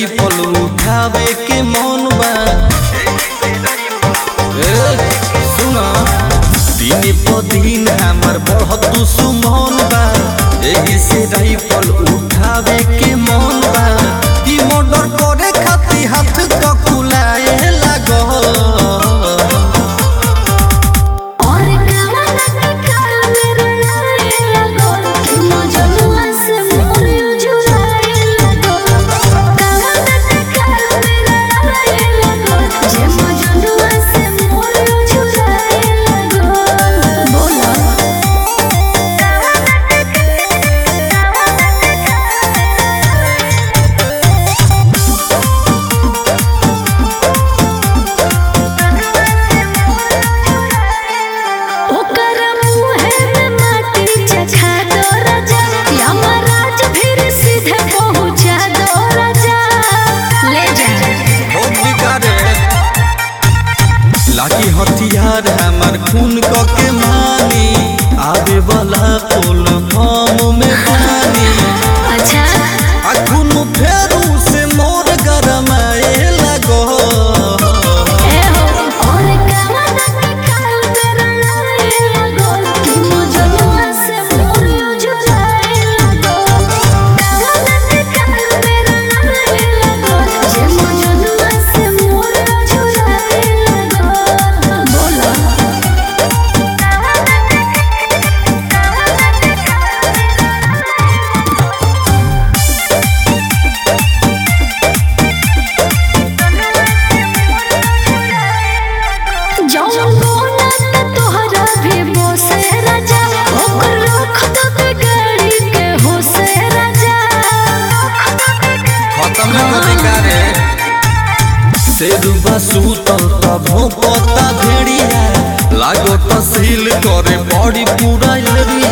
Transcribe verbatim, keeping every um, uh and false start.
Rifle उठावे के मन बा। सुना दिन प दिन हमर बढ़त दुश्मन बा, एही से राइफल उठावे के मन बा। ई मर्डर करे खातिर हाथ ककुलाए लागो। लाठी हथियार हमर खून क के मानी, आवे वाला पुल फॉर्म में पानी। अच्छा आ खून फेरू से मोर गरमाए लगो। ए हो और कामना के काल करनाए लगो, कि मजनुआ से मोर जुराए लगो। कामना के काल करनाए लगो, जे मजनुआ से मोर जुराए लगो। बोला जौन कोना त तोहरा भी बोसे राजा, ओकर रख दो के गाड़ी के होसे राजा। खत्म अधिकारे शेरुबा सूतल तब भोंकता भेड़िया, लागो तहसील करे बड़ी पूरा एरिया।